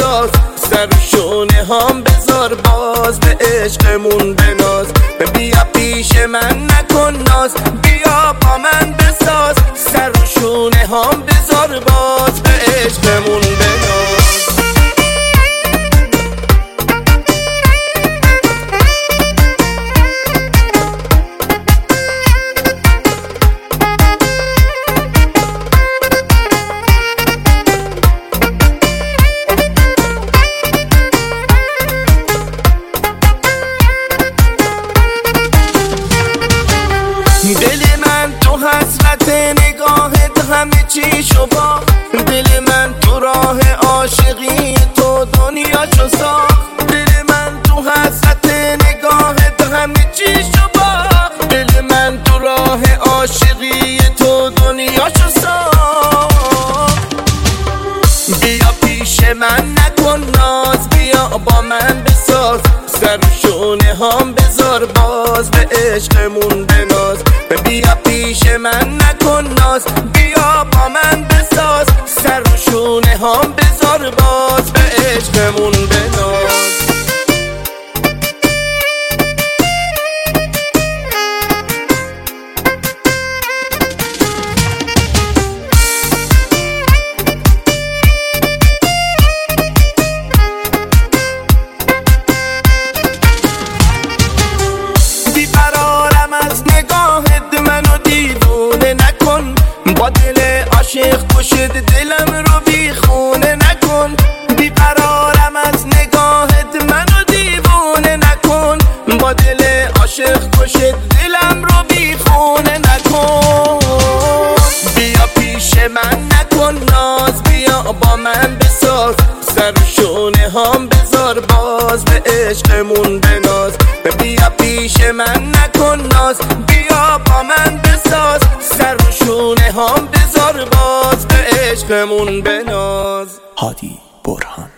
بساز، سر شونه هم بذار باز، به عشقمون بناز. بیا پیش من نکن ناز، بیا با من بساز، سر شونه هم بذار باز، به عشقمون بناز. دل من تو حسرت نگاهت همه چیشو با، دل من تو راه عاشقی تو دنیا چو ساخت. دل من تو حسرت نگاهت همه چیشو با، دل من تو راه عاشقی تو دنیا چو ساخت. بیا پیش من نکن ناز، بیا با من بساز، سر شونه هم بذار باز، به عشقمون بناز. بیا پیش من نکن ناز، بیا با من بساز، سر شونه هم بذار باز، به عشقمون بناز. با دل عاشق کشد دلم رو بی خونه نکن، بیقرارم از نگاهت منو دیوونه نکن. با دل عاشق کشد دلم رو بی خونه نکن. بیا پیش من نکن ناز، بیا با من بساز، سر شونه هم بذار باز، به عشقمون بناز. بیا پیش من نکن ناز، بیا با من بساز، سر شونه هم بذار باز، به عشقمون بناز. هادی برهان.